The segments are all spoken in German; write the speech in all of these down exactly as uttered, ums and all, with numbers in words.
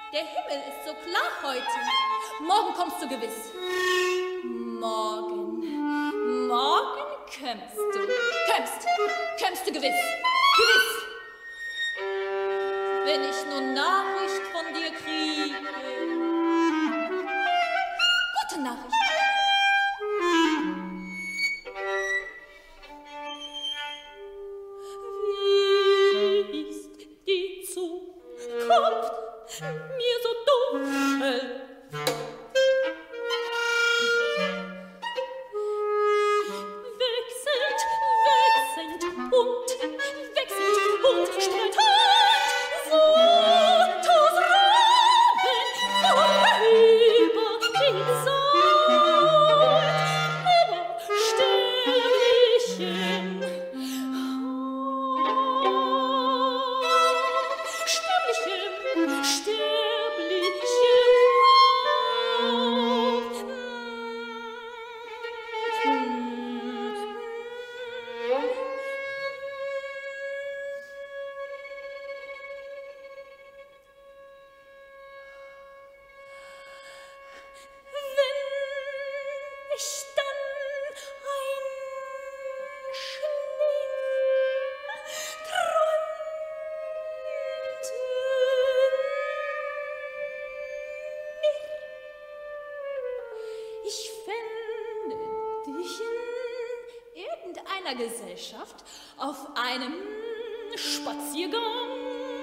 Der Himmel ist so klar heute. Morgen kommst du gewiss. Morgen, morgen kömmst du. Kömmst, kömmst du gewiss. Gewiss. Wenn ich nur Nachricht von dir kriege. Gute Nachricht. Wie ist die Zukunft mir so dunkel? Wechselnd, wechselnd und wechselnd und streitend so tausend Raben vorüber die Zeit. Aber Sternchen, Sternchen, Sternchen Wenn ich dann einschlief, träumte mir, ich fände dich in irgendeiner Gesellschaft auf einem Spaziergang.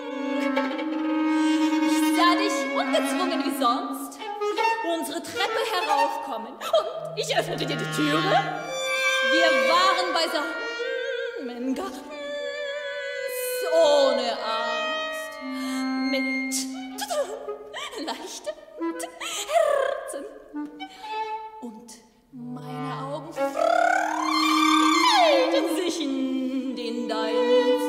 Ich sah dich ungezwungen wie sonst unsere Treppe heraufkommen und ich öffnete dir die Türe. Wir waren beisammen, ganz ohne Angst, mit leichtem Herzen und meine Augen freuten sich in den deinen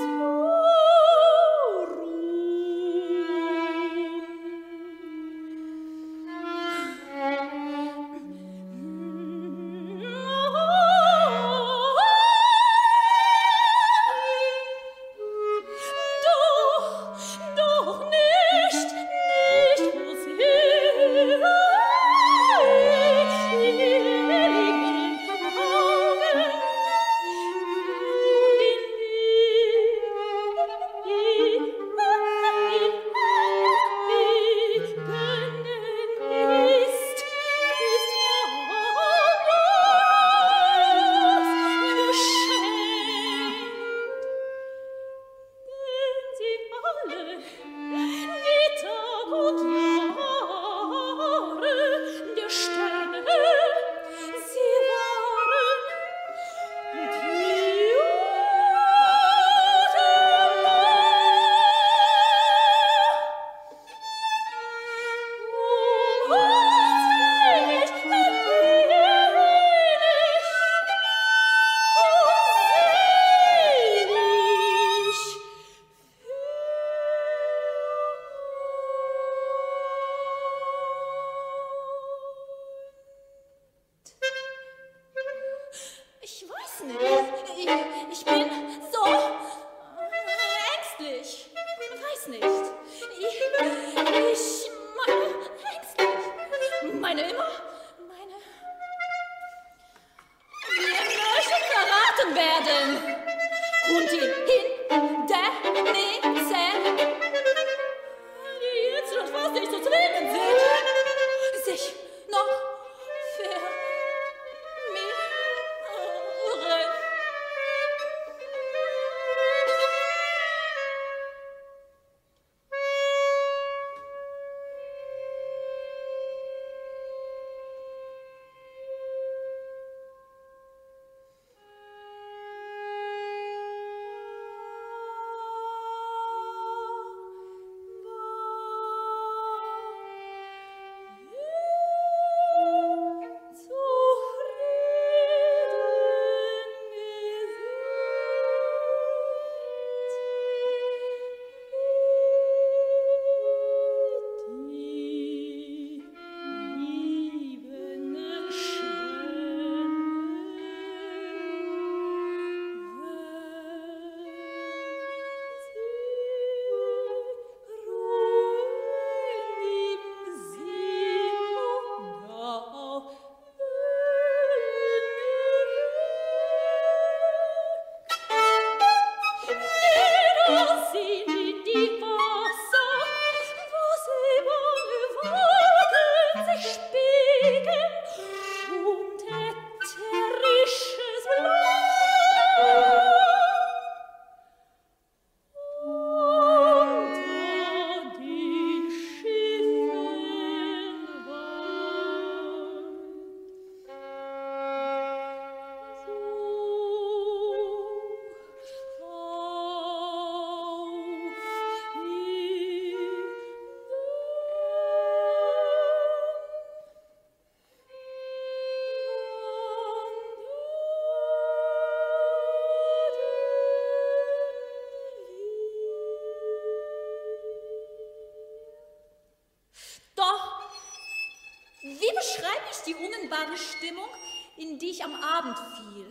die unannehmbare Stimmung, in die ich am Abend fiel.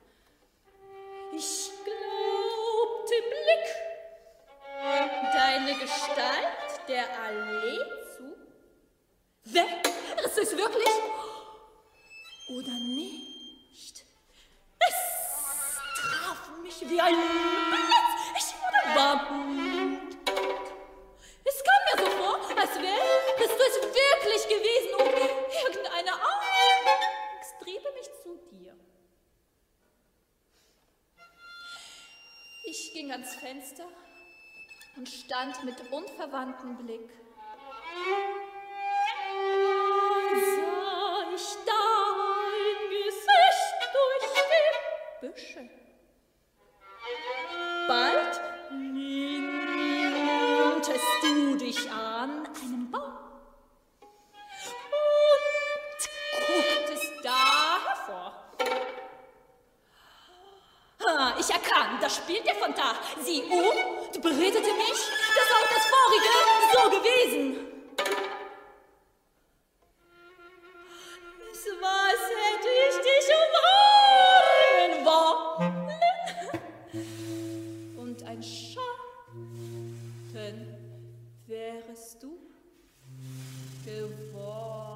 Ich glaub dem Blick deine Gestalt der Allee zu. Wärst du es wirklich? Oder nicht? Es traf mich wie ein Blitz. Ich wurde wand. Es kam mir so vor, als wärst du es wirklich gewesen und irgendeine Angst triebe mich zu dir. Ich ging ans Fenster und stand mit unverwandtem Blick. Sah ich dein Gesicht durch die Büsche. Bald lehntest du dich an einen Baum und gucktest da hervor. Ah, ich erkannt, da spielt der Fontar. Sieh um, du beredete mich, dass auch das vorige so gewesen. Es war, als hätte ich dich umarmen wollen. Und ein Schatten wärest du geworden.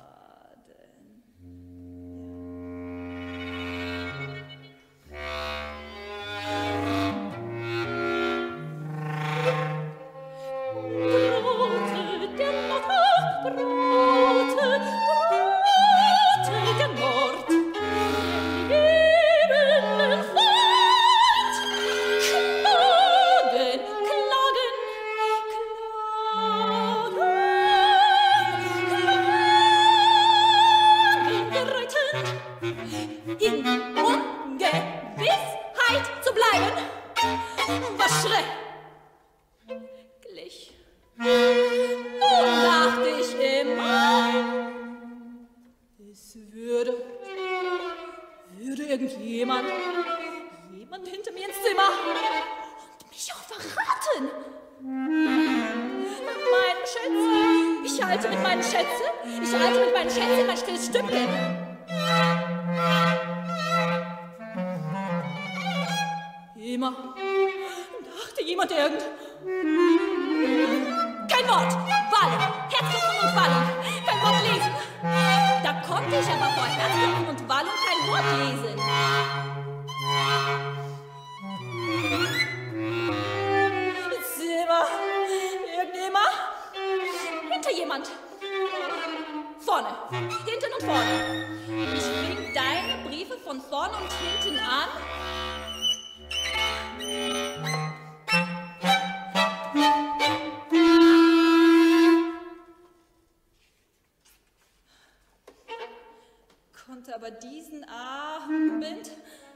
Aber diesen Abend,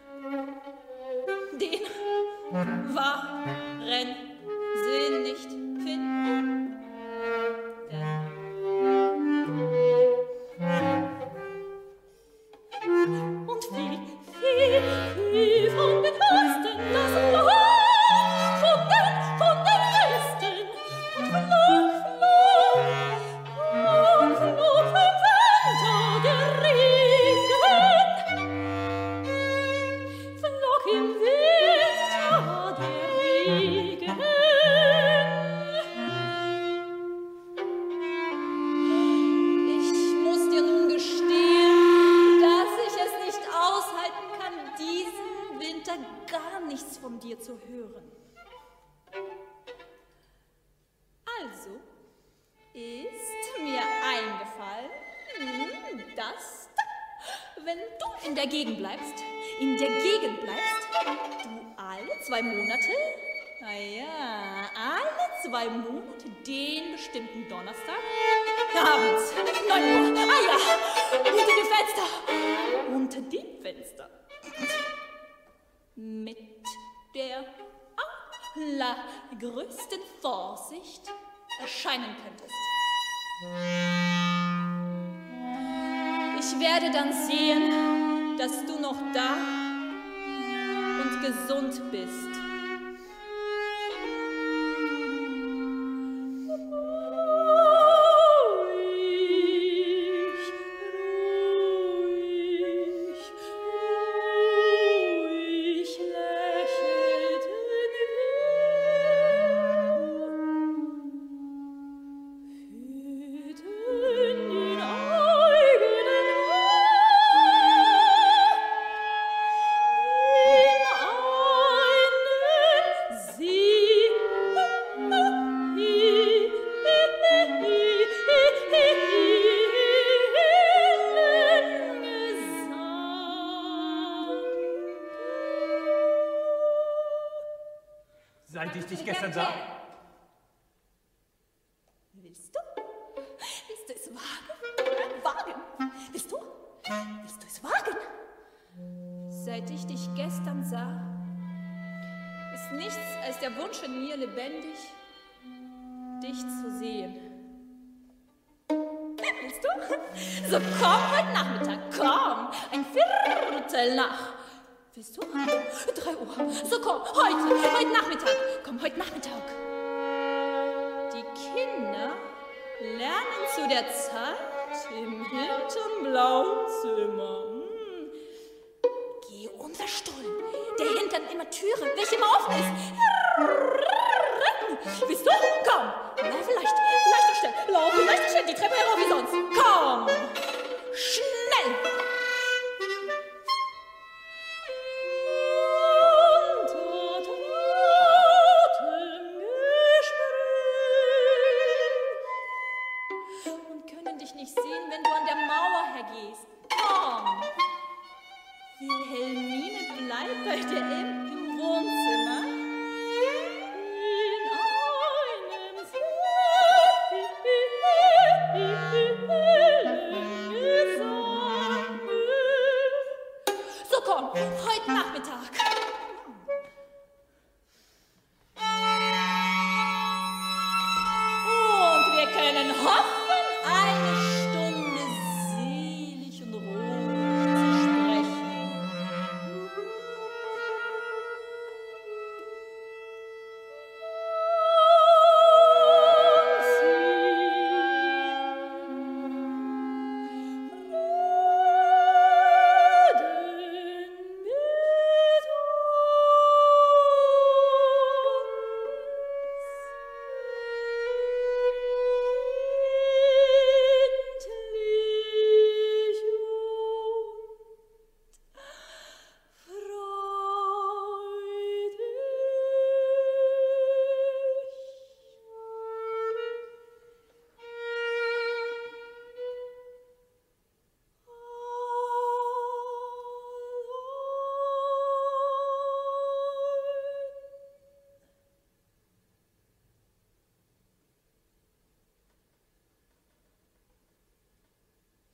den wahren Sinn nicht finden. Und wie viel, viel von den Höchsten das Land, von den, von den Westen, und flog, flog, flog, flog, flog, Winter der Regen, flog im Winter der Regen. Ich muss dir nun gestehen, dass ich es nicht aushalten kann, diesen Winter gar nichts von dir zu hören. Also ist mir eingefallen, dass, wenn du in der Gegend bleibst, in der Gegend bleibst, du alle zwei Monate, naja, alle zwei Monate den bestimmten Donnerstag, abends, neun Uhr, ah ja, unter dem Fenster, unter dem Fenster, mit der allergrößten Vorsicht erscheinen könntest. Ich werde dann sehen, dass du noch da und gesund bist. Ich die ich dich gestern sah? Willst du? Willst du es wagen? Wagen? Willst du? Willst du es wagen? Seit ich dich gestern sah, ist nichts als der Wunsch in mir lebendig, dich zu sehen. Willst du? So komm heute Nachmittag, komm, ein Viertel nach. Willst du? Drei Uhr. So komm, heute, heute Nachmittag. Komm, heute Nachmittag. Die Kinder lernen zu der Zeit im hinterm Blauzimmer. Hm. Geh unser Stollen, der Hintern immer Türe, welche immer offen ist. Willst du? Komm, laufe leicht, leicht und schnell, laufe leicht und schnell, die Treppe herauf wie sonst. Komm, schnell. Nicht sehen, wenn du an der Mauer hergehst. Komm! Wilhelmine, bleib bei der Elbe.